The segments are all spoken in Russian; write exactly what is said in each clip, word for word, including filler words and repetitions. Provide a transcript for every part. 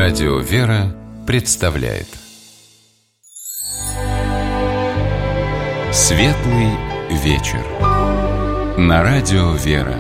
Радио «Вера» представляет Светлый вечер на Радио «Вера».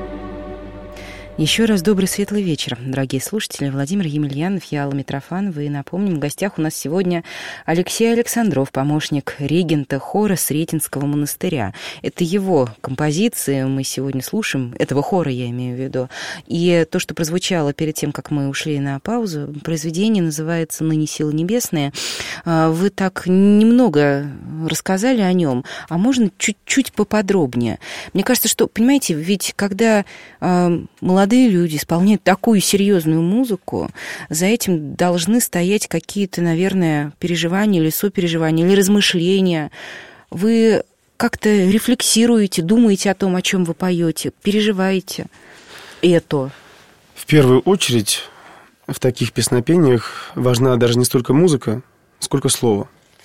Еще раз добрый светлый вечер, дорогие слушатели. Владимир Емельянов, я Алла Митрофанова. И напомним, в гостях у нас сегодня Алексей Александров, помощник регента хора Сретенского монастыря. Это его композиции мы сегодня слушаем, этого хора я имею в виду. И то, что прозвучало перед тем, как мы ушли на паузу, произведение называется «Ныне силы небесные». Вы так немного рассказали о нем, а можно чуть-чуть поподробнее? Мне кажется, что, понимаете, ведь когда молодые Молодые люди исполняют такую серьезную музыку, за этим должны стоять какие-то, наверное, переживания или сопереживания, или размышления. Вы как-то рефлексируете, думаете о том, о чем вы поете, переживаете это? В первую очередь в таких песнопениях важна даже не столько музыка, сколько слово.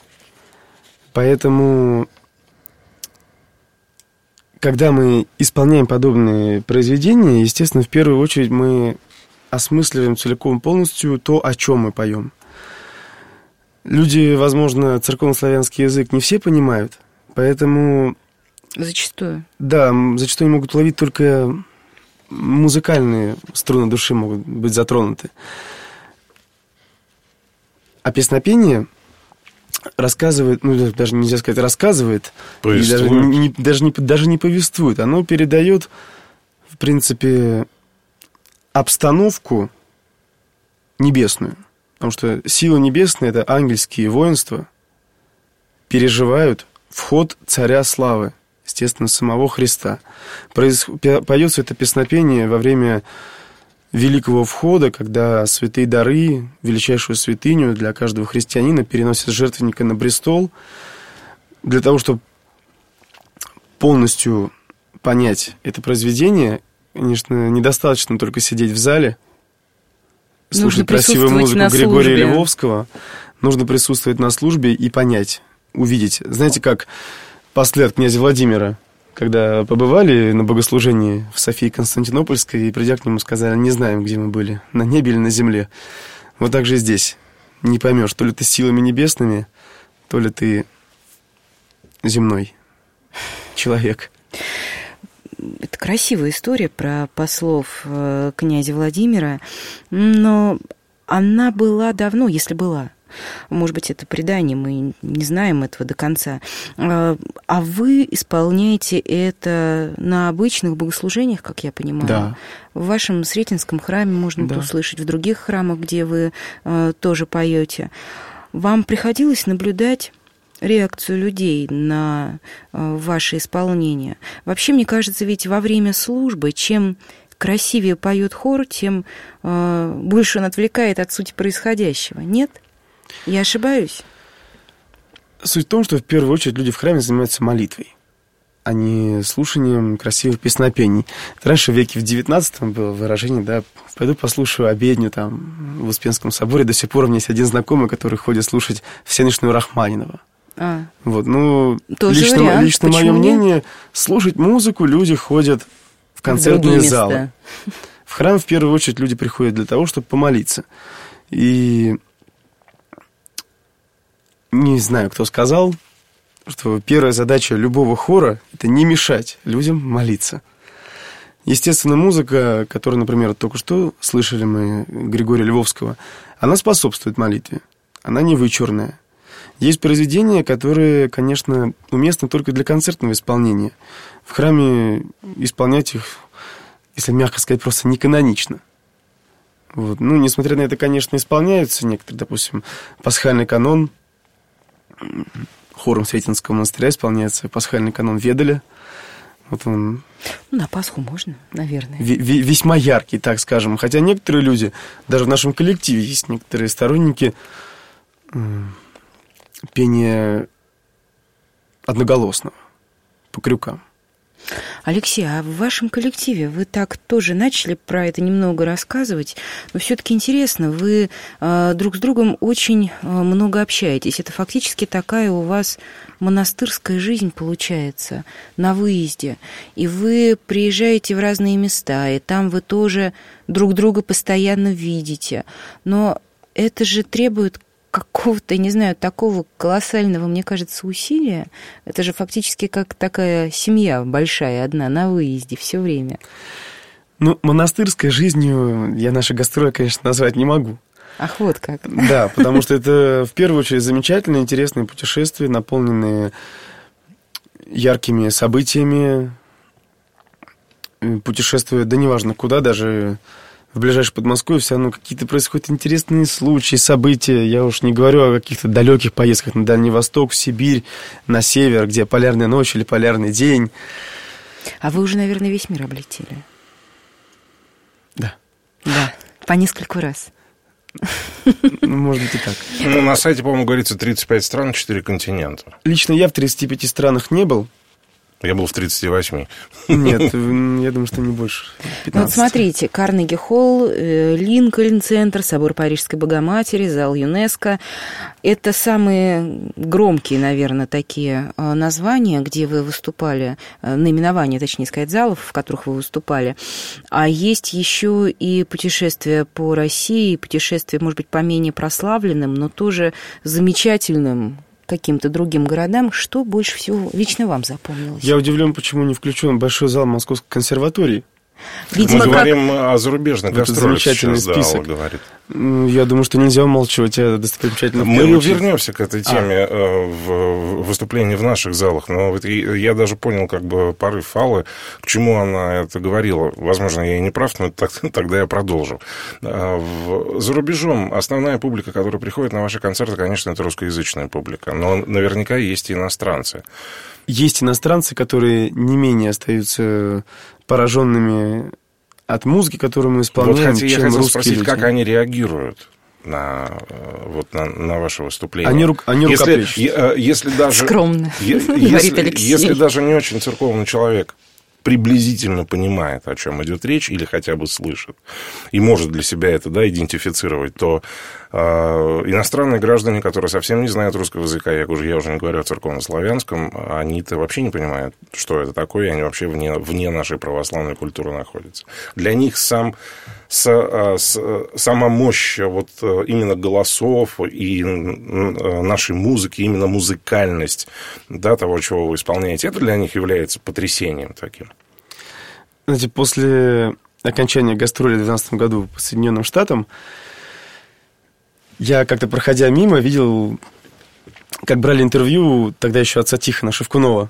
Поэтому, когда мы исполняем подобные произведения, естественно, в первую очередь мы осмысливаем целиком полностью то, о чем мы поем. Люди, возможно, церковнославянский язык не все понимают, поэтому... Зачастую. Да, зачастую могут уловить только музыкальные струны души, могут быть затронуты. А песнопение рассказывает, ну, даже нельзя сказать рассказывает, и даже, не, даже, не, даже не повествует. Оно передает, в принципе, обстановку небесную. Потому что силы небесные, это ангельские воинства, переживают вход царя славы, естественно, самого Христа. Произ... Поется это песнопение во время великого входа, когда святые дары, величайшую святыню для каждого христианина переносят с жертвенника на престол. Для того, чтобы полностью понять это произведение, конечно, недостаточно только сидеть в зале, слушать красивую музыку Григория Львовского. Нужно присутствовать на службе и понять, увидеть. Знаете, как после князя Владимира, когда побывали на богослужении в Софии Константинопольской, и, придя к нему, сказали: не знаем, где мы были, на небе или на земле. Вот так же и здесь. Не поймешь, то ли ты силами небесными, то ли ты земной человек. Это красивая история про послов князя Владимира, но она была давно, если была. Может быть, это предание, мы не знаем этого до конца. А вы исполняете это на обычных богослужениях, как я понимаю? Да. В вашем Сретенском храме можно да. это услышать, в других храмах, где вы э, тоже поете. Вам приходилось наблюдать реакцию людей на э, ваше исполнение? Вообще, мне кажется, ведь во время службы, чем красивее поет хор, тем э, больше он отвлекает от сути происходящего. Нет? Я ошибаюсь? Суть в том, что в первую очередь люди в храме занимаются молитвой, а не слушанием красивых песнопений. Раньше в веке в девятнадцатом было выражение, да, пойду послушаю обедню там в Успенском соборе. До сих пор у меня есть один знакомый, который ходит слушать всеночную Рахманинова. А. Вот, ну, Тоже лично, вариант. лично мое мнение, слушать музыку люди ходят в концертные в залы. В храм в первую очередь люди приходят для того, чтобы помолиться. И не знаю, кто сказал, что первая задача любого хора – это не мешать людям молиться. Естественно, музыка, которую, например, только что слышали мы Григория Львовского, она способствует молитве, она не вычурная. Есть произведения, которые, конечно, уместны только для концертного исполнения. В храме исполнять их, если мягко сказать, просто не канонично. Вот. Ну, несмотря на это, конечно, исполняются некоторые, допустим, пасхальный канон. Хором Сретенского монастыря исполняется пасхальный канон Ведаля. Вот он... Ну, на Пасху можно, наверное. В- в- весьма яркий, так скажем. Хотя некоторые люди, даже в нашем коллективе есть некоторые сторонники э, пения одноголосного по крюкам. Алексей, а в вашем коллективе вы так тоже начали про это немного рассказывать, но все-таки интересно, вы э, друг с другом очень э, много общаетесь. Это фактически такая у вас монастырская жизнь получается на выезде. И вы приезжаете в разные места, и там вы тоже друг друга постоянно видите. Но это же требует какого-то, не знаю, такого колоссального, мне кажется, усилия. Это же фактически как такая семья большая, одна, на выезде все время. Ну, монастырской жизнью я наши гастроли, конечно, назвать не могу. Ах, вот как. Да, потому что это, в первую очередь, замечательные, интересные путешествия, наполненные яркими событиями. Путешествуя, да неважно куда, даже в ближайшее Подмосковье, все равно какие-то происходят интересные случаи, события. Я уж не говорю о каких-то далеких поездках на Дальний Восток, в Сибирь, на север, где полярная ночь или полярный день. А вы уже, наверное, весь мир облетели? Да. Да, по нескольку раз. Ну, может быть, и так. Ну, на сайте, по-моему, говорится тридцать пять стран, четыре континента. Лично я в тридцати пяти странах не был. Я был в тридцати восьми. Нет, я думаю, что не больше пятнадцати. Ну, вот смотрите, Карнеги-холл, Линкольн-центр, собор Парижской Богоматери, зал ЮНЕСКО. Это самые громкие, наверное, такие названия, где вы выступали, наименования, точнее сказать, залов, в которых вы выступали. А есть еще и путешествия по России, путешествия, может быть, по менее прославленным, но тоже замечательным каким-то другим городам. Что больше всего лично вам запомнилось? Я удивлен, почему не включен большой зал Московской консерватории. Видимо, Мы как... говорим о зарубежных гастролях замечательный сейчас, список. да, говорит. Я думаю, что нельзя умалчивать о достопримечательных. Мы вернемся к этой теме а. в выступлении в наших залах, но вот я даже понял как бы порыв Аллы, к чему она это говорила. Возможно, я и не прав, но тогда я продолжу. За рубежом основная публика, которая приходит на ваши концерты, конечно, это русскоязычная публика, но наверняка есть и иностранцы. Есть иностранцы, которые не менее остаются пораженными от музыки, которую мы исполняем, вот, чем я хотел русские спросить, люди. как они реагируют на, вот, на, на ваше выступление? Они, рук, они если, если даже, скромно, если, говорит Алексей. Если даже не очень церковный человек приблизительно понимает, о чем идет речь, или хотя бы слышит, и может для себя это, да, идентифицировать, то э, иностранные граждане, которые совсем не знают русского языка, я уже, я уже не говорю о церковно-славянском, они-то вообще не понимают, что это такое, и они вообще вне, вне нашей православной культуры находятся. Для них сам, с, с, сама мощь вот, именно голосов и нашей музыки, именно музыкальность, да, того, чего вы исполняете, это для них является потрясением таким. Знаете, после окончания гастроли в две тысячи двенадцатом году по Соединенным Штатам я как-то, проходя мимо, видел, как брали интервью тогда еще отца Тихона Шевкунова.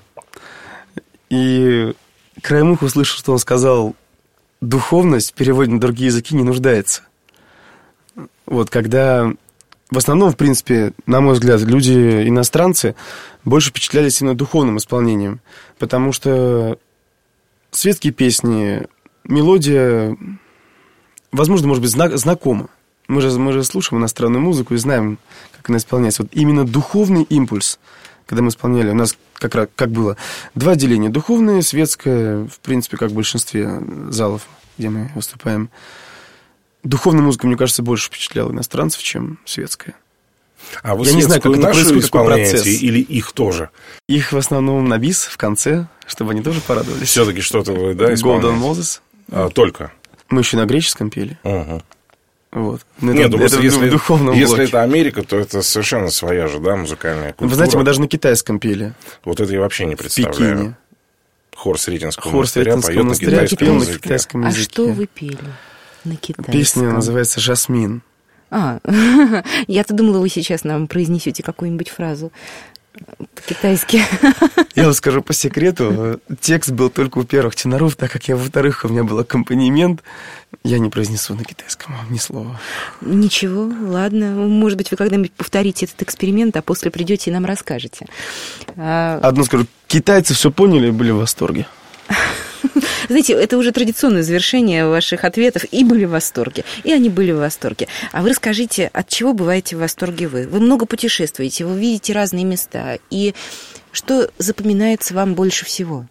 И краем уха услышал, что он сказал: духовность в переводе на другие языки не нуждается. Вот, когда в основном, в принципе, на мой взгляд, люди, иностранцы, больше впечатлялись именно духовным исполнением, потому что светские песни, мелодия, возможно, может быть, зна- знакома. Мы же, мы же слушаем иностранную музыку и знаем, как она исполняется. Вот именно духовный импульс, когда мы исполняли, у нас как, раз, как было два отделения: духовное, светское, в принципе, как в большинстве залов, где мы выступаем. Духовная музыка, мне кажется, больше впечатляла иностранцев, чем светская. А вы Я не знаю, как это происходит, исполняете, или их тоже? Их в основном на бис в конце, чтобы они тоже порадовались. Все-таки что-то вы, да, исполняете? Golden Moses. А, только? Мы еще на греческом пели. Угу. Вот. Но Нет, это, ну, это если, в духовном если блоке. это Америка, то это совершенно своя же, да, музыкальная культура. Вы знаете, мы даже на китайском пели. Вот это я вообще не представляю. В Пекине. Хор Сретенского Хор монастыря Сретенского поет монастыря на китайском пел на языке. китайском А языке. что вы пели на китайском? Песня называется «Жасмин». А, я-то думала, вы сейчас нам произнесете какую-нибудь фразу по-китайски. Я вам скажу по секрету, текст был только у первых теноров, так как я, во-вторых, у меня был аккомпанемент, я не произнесу на китайском ни слова. Ничего, ладно. Может быть, вы когда-нибудь повторите этот эксперимент, а после придете и нам расскажете. А... Одно скажу, китайцы все поняли и были в восторге. Знаете, это уже традиционное завершение ваших ответов. И были в восторге, и они были в восторге. А вы расскажите, от чего бываете в восторге вы? Вы много путешествуете, вы видите разные места. И что запоминается вам больше всего?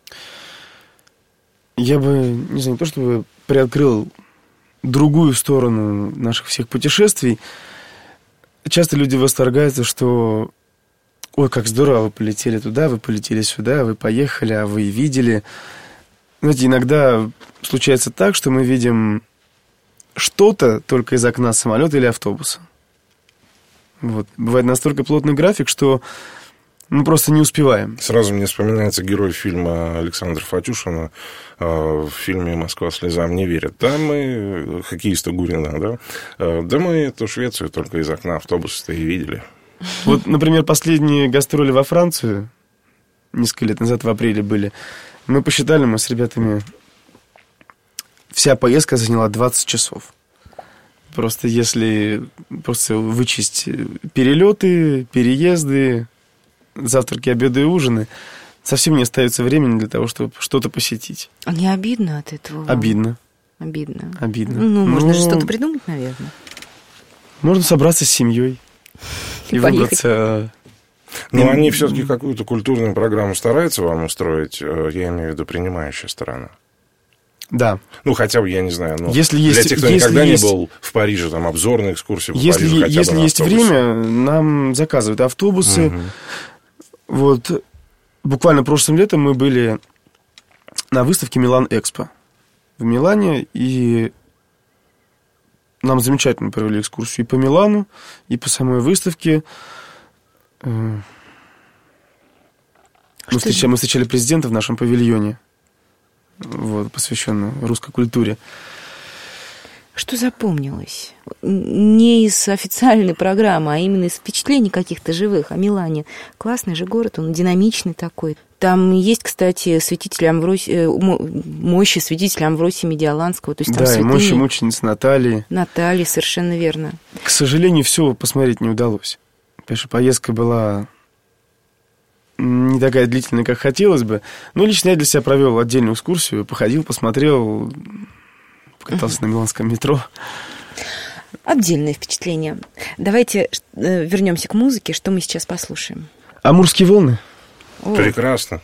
Я бы, не знаю, не то чтобы приоткрыл другую сторону наших всех путешествий. Часто люди восторгаются, что ой, как здорово, вы полетели туда, вы полетели сюда, вы поехали, а вы видели. Знаете, иногда случается так, что мы видим что-то только из окна самолета или автобуса. Вот. Бывает настолько плотный график, что мы просто не успеваем. Сразу мне вспоминается герой фильма Александра Фатюшина в фильме «Москва слезам не верит». Да, мы, хоккеиста Гурина, да, да мы эту Швецию только из окна автобуса-то и видели. Вот, например, последние гастроли во Францию, несколько лет назад, в апреле были, мы посчитали, мы с ребятами, вся поездка заняла двадцать часов. Просто если просто вычесть перелеты, переезды, завтраки, обеды и ужины, совсем не остается времени для того, чтобы что-то посетить. А не обидно от этого? Обидно. Обидно. Обидно. Ну, можно Но... же что-то придумать, наверное. Можно собраться с семьей и, и выбраться... Но они все-таки какую-то культурную программу стараются вам устроить, я имею в виду принимающая сторона. Да. Ну, хотя бы, я не знаю, ну, если для есть, тех, кто если никогда есть, не был в Париже, там, обзорные экскурсии по если, Парижу, хотя если бы на есть автобусе. время, нам заказывают автобусы. Угу. Вот, буквально прошлым летом мы были на выставке «Милан Экспо» в Милане, и нам замечательно провели экскурсию и по Милану, и по самой выставке. Мы встречали, мы встречали президента в нашем павильоне, вот, посвященную русской культуре. Что запомнилось? Не из официальной программы, а именно из впечатлений каких-то живых. О Милане. Классный же город, он динамичный такой. Там есть, кстати, святитель Амвросий, мощи святителя Амвросия Медиаланского. То есть там да, и святыни... мощи мученицы Натальи. Натальи, совершенно верно. К сожалению, все посмотреть не удалось. Потому что поездка была не такая длительная, как хотелось бы. Но лично я для себя провел отдельную экскурсию, походил, посмотрел, покатался на миланском метро. Отдельное впечатление. Давайте вернемся к музыке. Что мы сейчас послушаем? «Амурские волны». О. Прекрасно.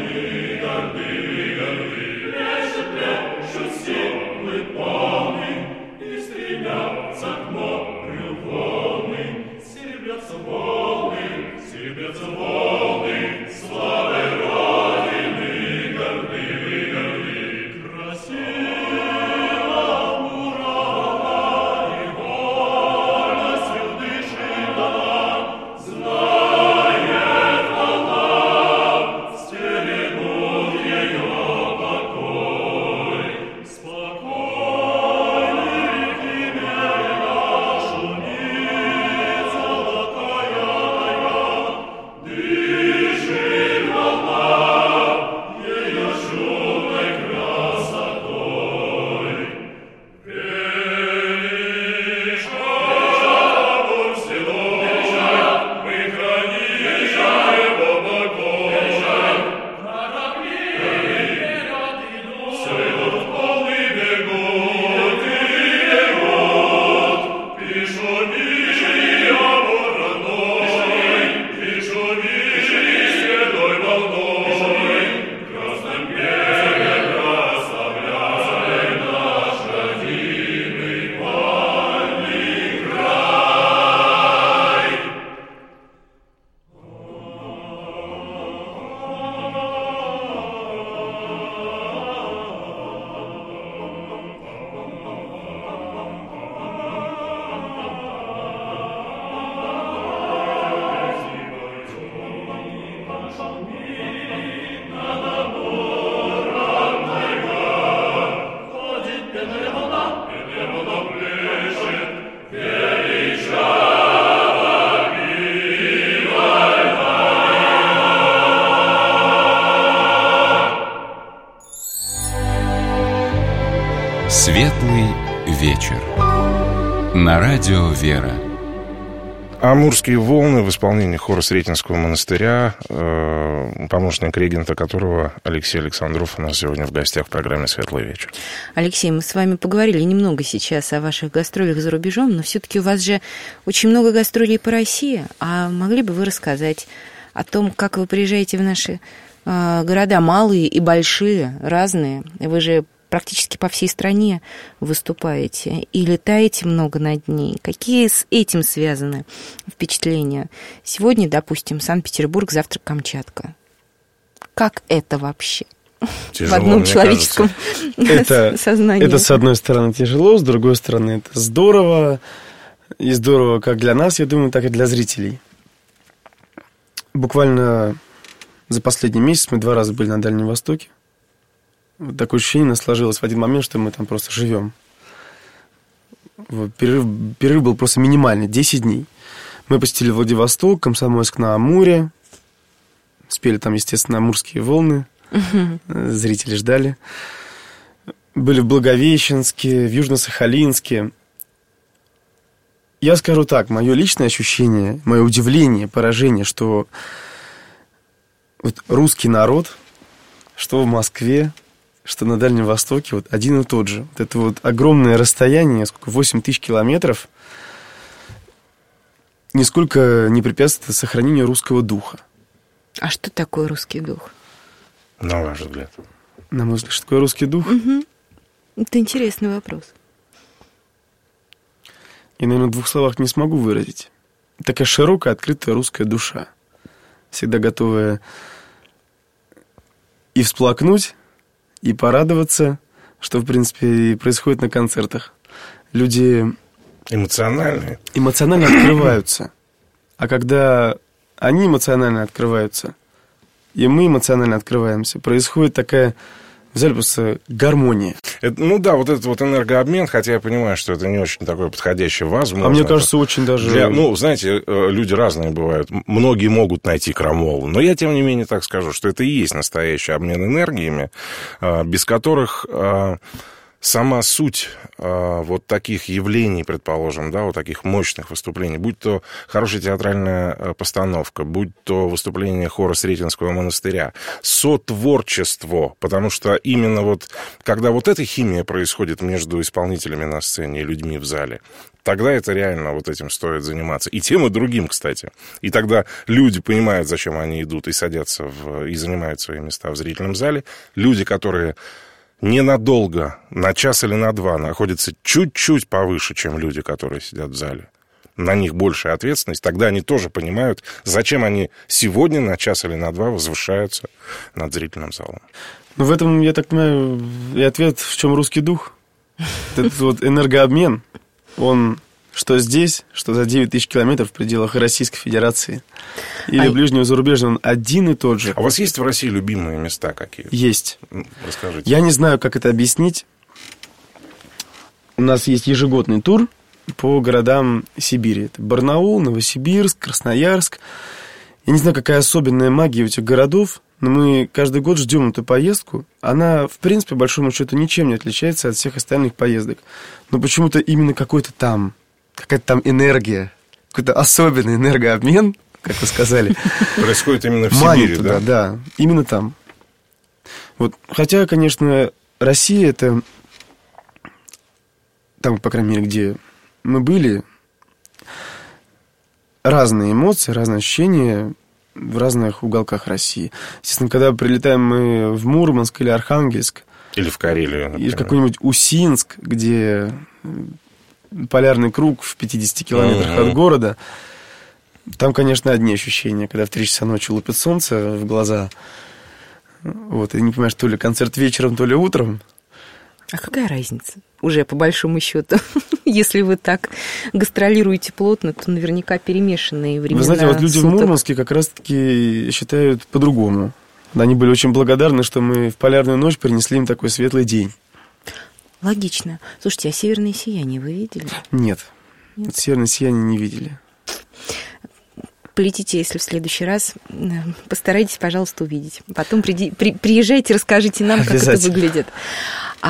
Полный Светлый вечер. На радио «Вера». «Амурские волны» в исполнении хора Сретенского монастыря, помощник регента которого Алексей Александров у нас сегодня в гостях в программе «Светлый вечер». Алексей, мы с вами поговорили немного сейчас о ваших гастролях за рубежом, но все-таки у вас же очень много гастролей по России. А могли бы вы рассказать о том, как вы приезжаете в наши э, города, малые и большие, разные? Вы же практически по всей стране выступаете и летаете много над ней. Какие с этим связаны впечатления? Сегодня, допустим, Санкт-Петербург, завтра Камчатка. Как это вообще? Тяжело, в одном человеческом это, сознании. Это, с одной стороны, тяжело, с другой стороны, это здорово. И здорово как для нас, я думаю, так и для зрителей. Буквально за последний месяц мы два раза были на Дальнем Востоке. Вот такое ощущение у нас сложилось в один момент, что мы там просто живем. Вот, перерыв, перерыв был просто минимальный, десять дней. Мы посетили Владивосток, Комсомольск-на-Амуре. Спели там, естественно, «Амурские волны». Uh-huh. Зрители ждали. Были в Благовещенске, в Южно-Сахалинске. Я скажу так, мое личное ощущение, мое удивление, поражение, что вот русский народ, что в Москве, что на Дальнем Востоке, вот один и тот же. Вот это вот огромное расстояние, сколько, восемь тысяч километров, нисколько не препятствует сохранению русского духа. А что такое русский дух? На ваш взгляд. На мой взгляд, что такое русский дух? Угу. Это интересный вопрос. Я, наверное, в двух словах не смогу выразить. Такая широкая, открытая русская душа, всегда готовая и всплакнуть, и порадоваться, что, в принципе, и происходит на концертах. Люди эмоциональные. Эмоционально открываются. А когда они эмоционально открываются, и мы эмоционально открываемся, происходит такая, взяли просто гармония. Это, ну да, вот этот вот энергообмен, хотя я понимаю, что это не очень такое подходящее, возможно. А мне кажется, очень даже... Для, ну, знаете, люди разные бывают. Многие могут найти крамолу. Но я, тем не менее, так скажу, что это и есть настоящий обмен энергиями, без которых сама суть вот таких явлений, предположим, да, вот таких мощных выступлений, будь то хорошая театральная постановка, будь то выступление хора Сретенского монастыря, сотворчество, потому что именно вот, когда вот эта химия происходит между исполнителями на сцене и людьми в зале, тогда это реально вот этим стоит заниматься. И тем, и другим, кстати. И тогда люди понимают, зачем они идут, и садятся в, и занимают свои места в зрительном зале. Люди, которые ненадолго, на час или на два, находятся чуть-чуть повыше, чем люди, которые сидят в зале. На них большая ответственность. Тогда они тоже понимают, зачем они сегодня на час или на два возвышаются над зрительным залом. Ну, в этом, я так понимаю, и ответ, в чем русский дух. Этот вот энергообмен, он что здесь, что за девять тысяч километров в пределах Российской Федерации или а... ближнего зарубежья, он один и тот же. А у вас есть в России любимые места какие? Есть. Расскажите. Я не знаю, как это объяснить. У нас есть ежегодный тур по городам Сибири. Это Барнаул, Новосибирск, Красноярск. Я не знаю, какая особенная магия у этих городов, но мы каждый год ждем эту поездку. Она, в принципе, по большому счету, ничем не отличается от всех остальных поездок. Но почему-то именно какой-то там, какая-то там энергия, какой-то особенный энергообмен, как вы сказали. Происходит именно в Сибири, туда, да? Да, именно там. Вот, хотя, конечно, Россия — это... Там, по крайней мере, где мы были, разные эмоции, разные ощущения в разных уголках России. Естественно, когда прилетаем мы в Мурманск или Архангельск, или в Карелию, например, или в какой-нибудь Усинск, где полярный круг в пятидесяти километрах uh-huh. от города, там, конечно, одни ощущения, когда в три часа ночи лупит солнце в глаза, вот, и не понимаешь, то ли концерт вечером, то ли утром. А какая разница? Уже по большому счету, если вы так гастролируете плотно, то наверняка перемешанные времена. Вы знаете, вот люди суток. В Мурманске как раз-таки считают по-другому. Они были очень благодарны, что мы в полярную ночь принесли им такой светлый день. Логично. Слушайте, а северное сияние вы видели? Нет, Нет. Северное сияние не видели. Полетите, если в следующий раз, постарайтесь, пожалуйста, увидеть. Потом приди, при, приезжайте, расскажите нам, как это выглядит. А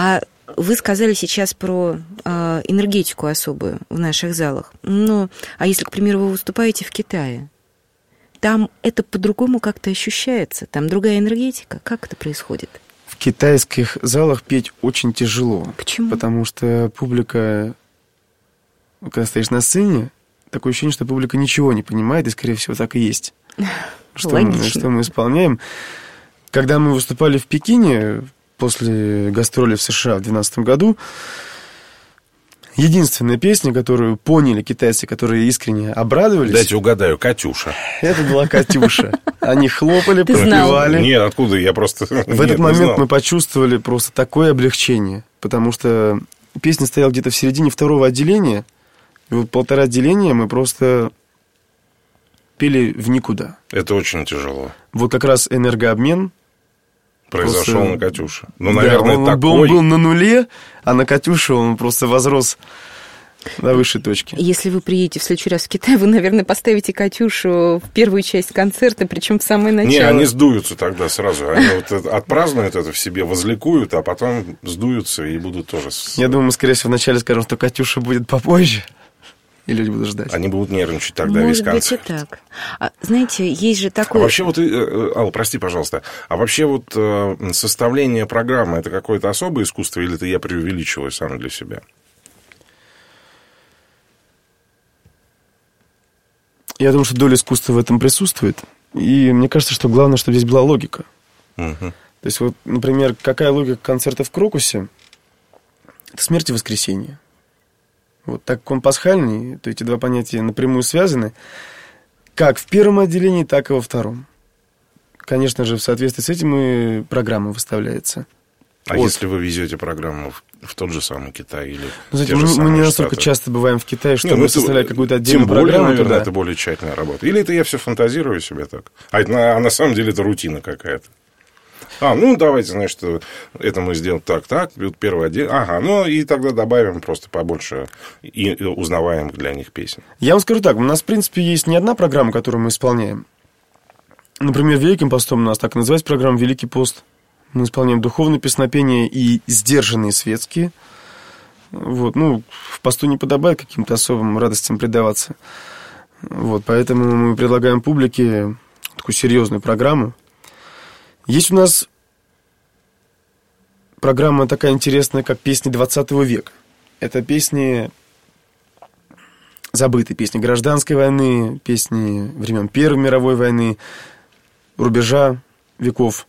Вы сказали сейчас про э, энергетику особую в наших залах. Ну, а если, к примеру, вы выступаете в Китае, там это по-другому как-то ощущается? Там другая энергетика? Как это происходит? В китайских залах петь очень тяжело. Почему? Потому что публика, когда стоишь на сцене, такое ощущение, что публика ничего не понимает, и, скорее всего, так и есть. Что мы, что мы исполняем. Когда мы выступали в Пекине после гастроли в США в две тысячи двенадцатом году, единственная песня, которую поняли китайцы, которые искренне обрадовались... Дайте угадаю, «Катюша». Это была «Катюша». Они хлопали, пропевали. Нет, откуда? Я просто... В этот момент мы почувствовали просто такое облегчение, потому что песня стояла где-то в середине второго отделения, и вот полтора отделения мы просто пели в никуда. Это очень тяжело. Вот как раз энергообмен произошел просто... на «Катюше». Ну, да, наверное, он, такой... он был на нуле, а на «Катюше» он просто возрос до высшей точки. Если вы приедете в следующий раз в Китай, вы, наверное, поставите «Катюшу» в первую часть концерта, причем в самое начало. Не, они сдуются тогда сразу. Они вот отпразднуют это в себе, возликуют, а потом сдуются и будут тоже... Я думаю, мы, скорее всего, вначале скажем, что «Катюша» будет попозже. И люди будут ждать. Они будут нервничать тогда Может весь концерт. быть, и так. А, знаете, есть же такое... А вообще вот, Алла, прости, пожалуйста, а вообще вот составление программы, это какое-то особое искусство, или это я преувеличиваю сам для себя? Я думаю, что доля искусства в этом присутствует. И мне кажется, что главное, чтобы здесь была логика. Угу. То есть, вот, например, какая логика концерта в Крокусе? Это смерть и воскресенье. Вот так как он пасхальный, то эти два понятия напрямую связаны, как в первом отделении, так и во втором. Конечно же, в соответствии с этим и программа выставляется. А вот. Если вы везете программу в, в тот же самый Китай или ну, знаете, те мы, же мы не настолько штаты? часто бываем в Китае, чтобы не, ну, составлять какую-то отдельную тем более, программу. Наверное, туда. это более тщательная работа. Или это я все фантазирую себе так. А, это, а на самом деле это рутина какая-то. А, ну, давайте, значит, это мы сделаем так, так, первый отдел. Ага, ну, и тогда добавим просто побольше и узнаваемых для них песен. Я вам скажу так, у нас, в принципе, есть не одна программа, которую мы исполняем. Например, Великим постом у нас так и называется программа «Великий пост». Мы исполняем духовные песнопения и сдержанные светские. Вот, ну, в посту не подобает каким-то особым радостям предаваться. Вот, поэтому мы предлагаем публике такую серьезную программу. Есть у нас программа такая интересная, как «Песни двадцатого века». Это песни, забытые песни гражданской войны, песни времен Первой мировой войны, рубежа веков.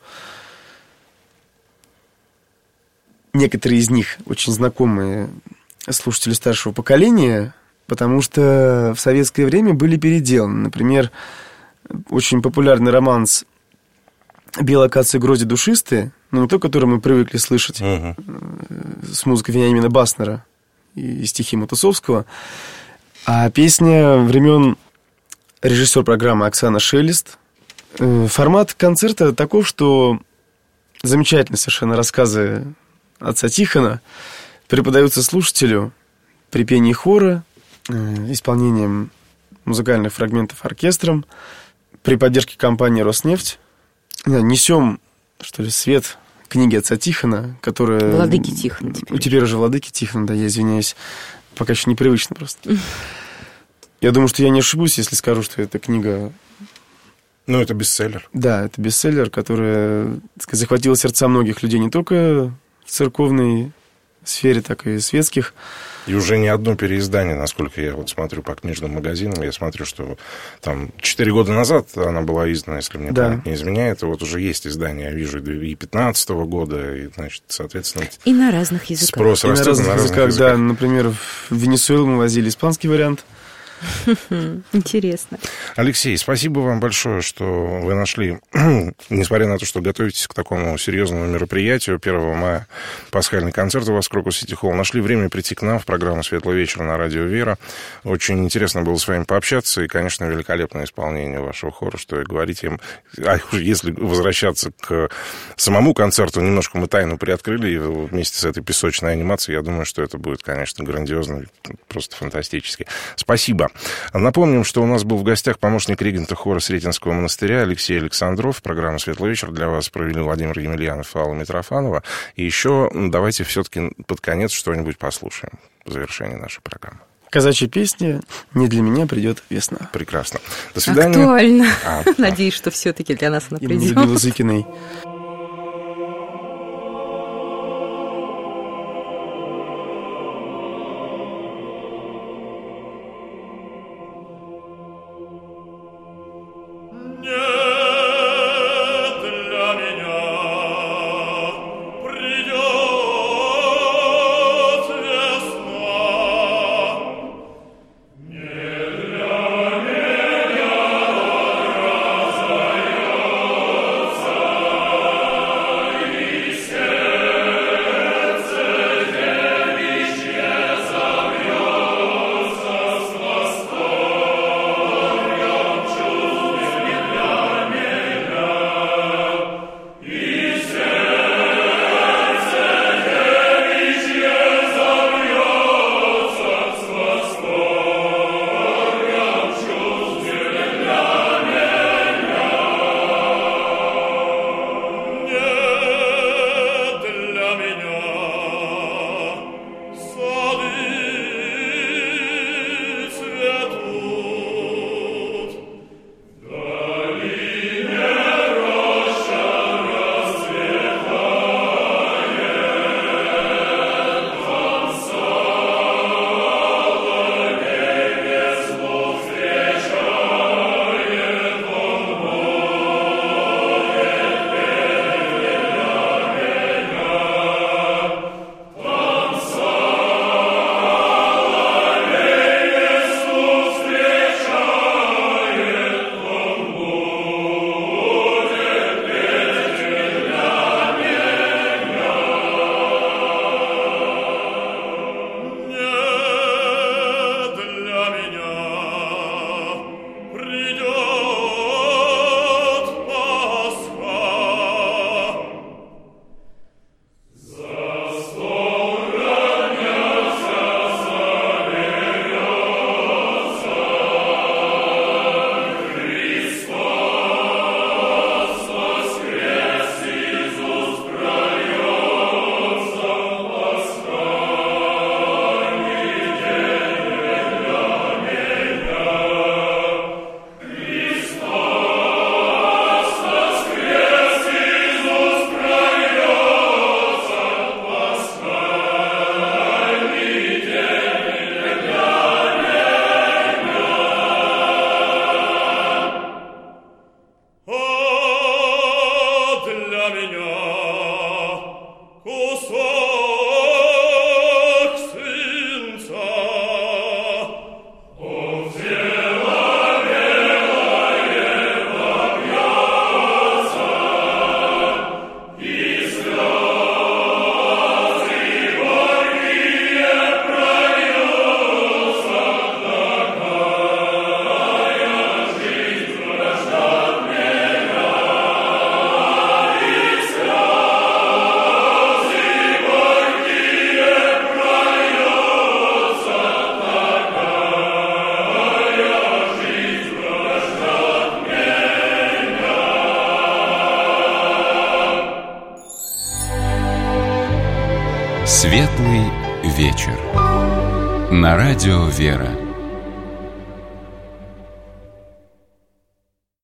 Некоторые из них очень знакомые слушатели старшего поколения, потому что в советское время были переделаны. Например, очень популярный романс «Белая акация грози душистые», ну, не то, который мы привыкли слышать, uh-huh. с музыкой Вениамина Баснера и стихи Матусовского, а песня времен режиссер программы Оксана Шелест. Формат концерта таков, что замечательные совершенно рассказы отца Тихона преподаются слушателю при пении хора, исполнением музыкальных фрагментов оркестром, при поддержке компании «Роснефть». Несем, что ли, свет книги отца Тихона, которая... Владыки Тихона теперь. Теперь уже Владыки Тихона, да, я извиняюсь. Пока еще непривычно просто. Я думаю, что я не ошибусь, если скажу, что эта книга... Ну, это бестселлер. Да, это бестселлер, который, так сказать, захватил сердца многих людей, не только в церковной сфере, так и светских. И уже не одно переиздание, насколько я вот смотрю по книжным магазинам, я смотрю, что там четыре года назад она была издана, если мне да. память не изменяет, и вот уже есть издание, я вижу, и пятнадцатого года, и, значит, соответственно... И на разных языках. Спрос и растет на разных, на разных языках, языках. Да, например, в Венесуэлу мы возили испанский вариант. Интересно. Алексей, спасибо вам большое, что вы нашли, несмотря на то, что готовитесь к такому серьезному мероприятию, первого мая пасхальный концерт у вас в Крокус Сити Холл, нашли время прийти к нам в программу «Светлый вечер» на радио «Вера». Очень интересно было с вами пообщаться, и, конечно, великолепное исполнение вашего хора, что и говорить им. А если возвращаться к самому концерту, немножко мы тайну приоткрыли вместе с этой песочной анимацией, я думаю, что это будет, конечно, грандиозно, просто фантастически. Спасибо. Напомним, что у нас был в гостях помощник регента хора Сретенского монастыря Алексей Александров. Программу «Светлый вечер» для вас провели Владимир Емельянов и Алла Митрофанова. И еще давайте все-таки под конец что-нибудь послушаем в завершении нашей программы. Казачья песня «Не для меня придет весна». Прекрасно. До свидания. Актуально. А, Надеюсь, что все-таки для нас она придет. Людмила Зыкиной. Светлый вечер. На радио «Вера».